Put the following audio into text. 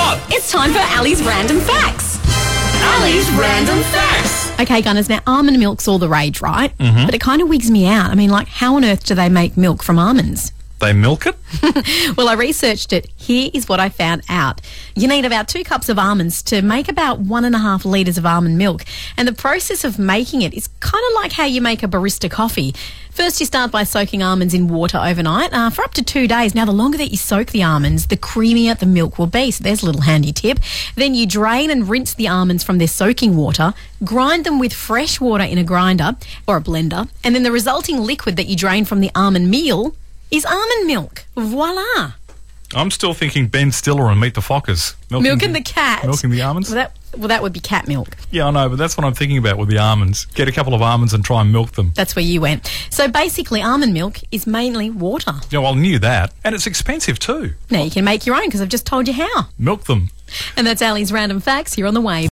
What? It's time for Ali's Random Facts. Ali's Random Facts. Okay, Gunners, now almond milk's all the rage, right? Mm-hmm. But it kind of wigs me out. I mean, like, how on earth do they make milk from almonds? They milk it? Well, I researched it. Here is what I found out. You need about 2 cups of almonds to make about 1.5 litres of almond milk. And the process of making it is kind of like how you make a barista coffee. First, you start by soaking almonds in water overnight for up to 2 days. Now, the longer that you soak the almonds, the creamier the milk will be. So there's a little handy tip. Then you drain and rinse the almonds from their soaking water, grind them with fresh water in a grinder or a blender, and then the resulting liquid that you drain from the almond meal is almond milk. Voila. I'm still thinking Ben Stiller and Meet the Fockers. Milking the cat. Milking the almonds? Well, that would be cat milk. Yeah, I know, but that's what I'm thinking about with the almonds. Get a couple of almonds and try and milk them. That's where you went. So basically, almond milk is mainly water. Yeah, well, I knew that. And it's expensive too. Now you can make your own because I've just told you how. Milk them. And that's Ali's Random Facts here on The Wave.